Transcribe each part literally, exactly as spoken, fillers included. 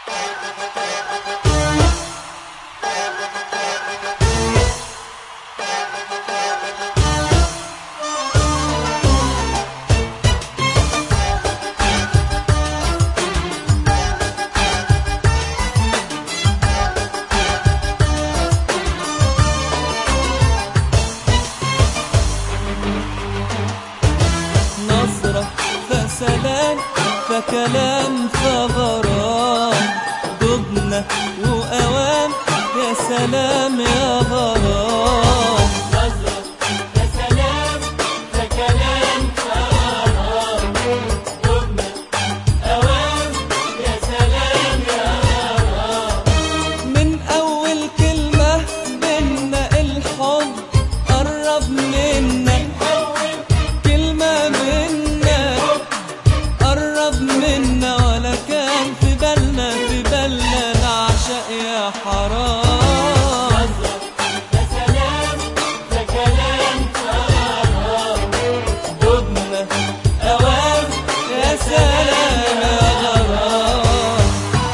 سلام فكلام فغرام دبنا وأوام يا سلام يا غرام نظرة فسلام فكلام فغرام دبنا أوام يا سلام يا غرام من أول كلمة بينا الحب قرب منا كلمة بينا قرب منا ولا كان في بالنا في بالنا نعشق يا حرام نظرة فسلام فكلام فغرام دبنا أوام يا سلام يا غرام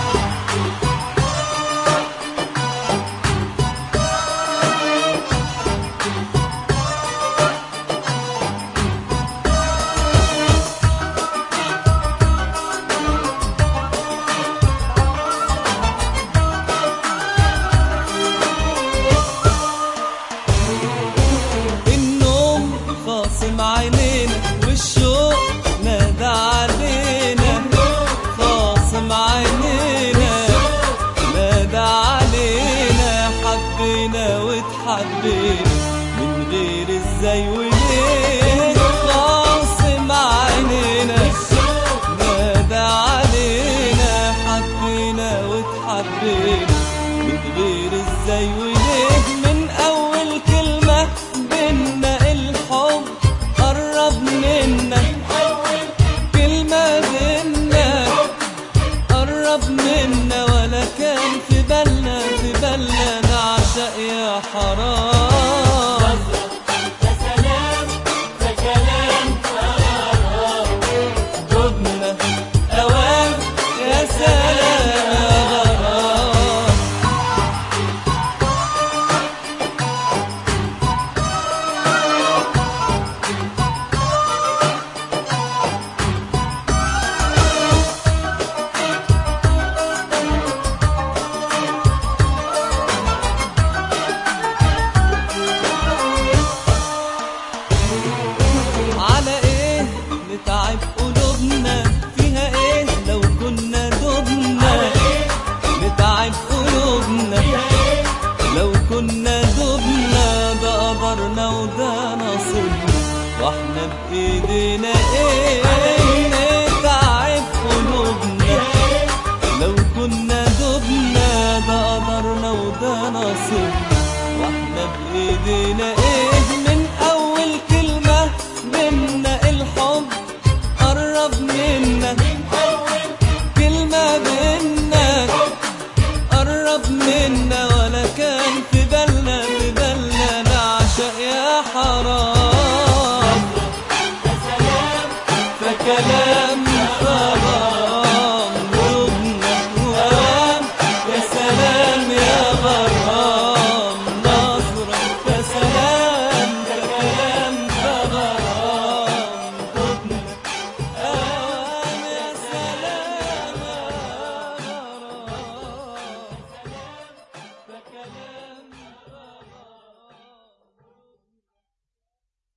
خاصم عينينا والشوق نادى علينا خاصم عينينا نادى علينا حبينا واتحبينا من غير ازاي وليه خاصم عينينا نادى علينا حبينا واتحبينا من غير ازاي وليه من اول كلمة بينا قرب منا كلمة بينا قرب منا ولا كان في بالنا في بالنا نعشق يا حرام نظرة فسلام فكلام فغرام دبنا أوام يا سلام يا غرام على ايه نتعب قلوبنا فيها ايه لو كنا دبنا نتعب قلوبنا لو كنا دبنا ده قدرنا وده نصيبنا واحنا بايدينا ايه نتعب قلوبنا لو كنا دبنا ده قدرنا وده نصيبنا واحنا بايدينا ايه من اول كلمة بينا الحب قرب منا كلمة بينا قرب منا ولا كان في بالنا في بالنا نعشق يا حرام فسلام فكلام